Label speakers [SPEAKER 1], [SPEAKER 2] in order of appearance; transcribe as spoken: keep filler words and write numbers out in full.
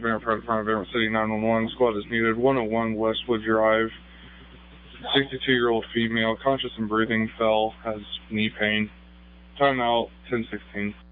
[SPEAKER 1] Vanderbilt Fire Department, Vanderbilt City nine one one. Squad is needed. one oh one Westwood Drive. sixty-two-year-old female, conscious and breathing, fell, has knee pain. Time out, ten sixteen.